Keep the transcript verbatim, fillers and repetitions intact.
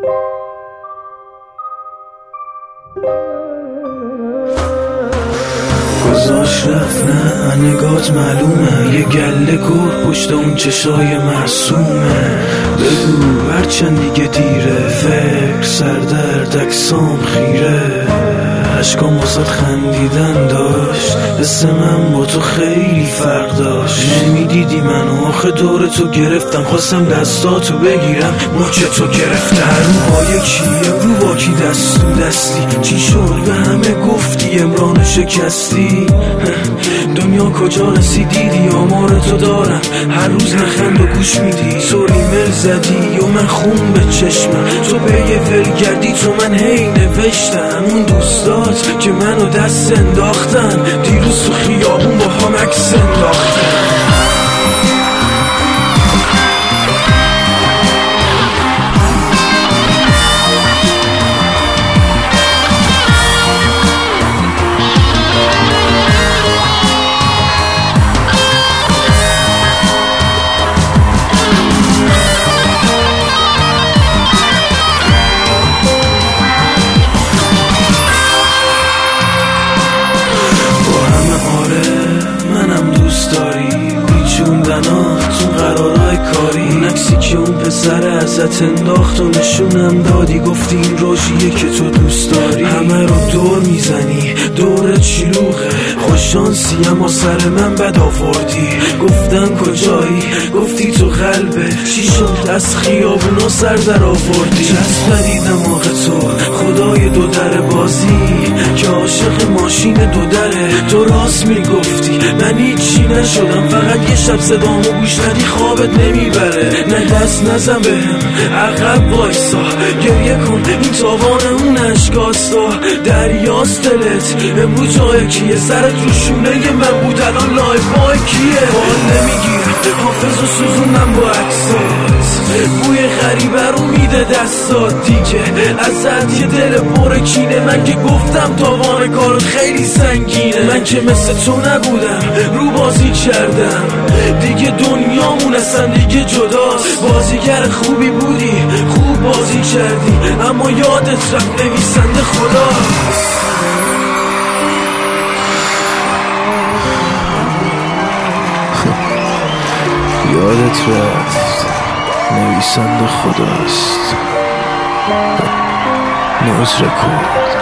گذاشت رفت نه نگات معلومه، یه گله گر پشت اون چشای معصومه. بگو هرچند دیگه دیره، فکر سردرد اکسام خیره. عشقام واسه خندیدن داشت، حس من با تو خیلی فرق داشت. نمیدیدی منو آخه دور تو گرفتم، خواستم دستاتو بگیرم مچ تو گرفتم. رو با یکیه رو با کی دست تو دستی، چی شد به همه گفتی امران شکستی. دنیا کجا رسیدی، دیدی آمار تو دارم، هر روز نخند و گوش میدی. سوری مل زدی و من خون به چشمم، تو به یه ول گردی تو من هی نوشتم. اون دوستات که منو دست انداختن، دیروز تو خیابون با هم عکس انداختن. تو قرارای کاری نکسی که اون پسر ازت انداخت و نشونم دادی، گفتی این روشیه که تو دوست داری. همه رو دور میزنی، دورت شلوغه، خوششانسی اما سر من بد آوردی. گفتم کجایی، گفتی تو قلبه، چی شد از خیابونا سر در آوردی. چسبدی دماغ تو خدای دو در بازی، که عاشق ماشین دو دره. تو راست میگفتی من هیچی نشدم، فقط یه شب صدامو گوش ندی خوابت نمیبره. نه دست نزن بهم، عقب وایسا، گریه کن این تاوان اون اشکاستا. دریاست دلت امروز جای کیه، سرت رو شونه من بود الان لای پای کیه. حال نمیگیرم حافظ و سوزونم با عکسات، بوی غریبه رو میده دستات دیگه. ازت یه دل پر کینه، من که گفتم تاوان کارت خیلی سنگینه. من که مثل تو نبودم رو بازی کردم دیگه، دنیامون اصلا دیگه جداست. بازیگر خوبی بودی خوب بازی کردی، اما یادت رفت نویسنده خداست. یادت رفت نویسنده خداست. نوز رکورد.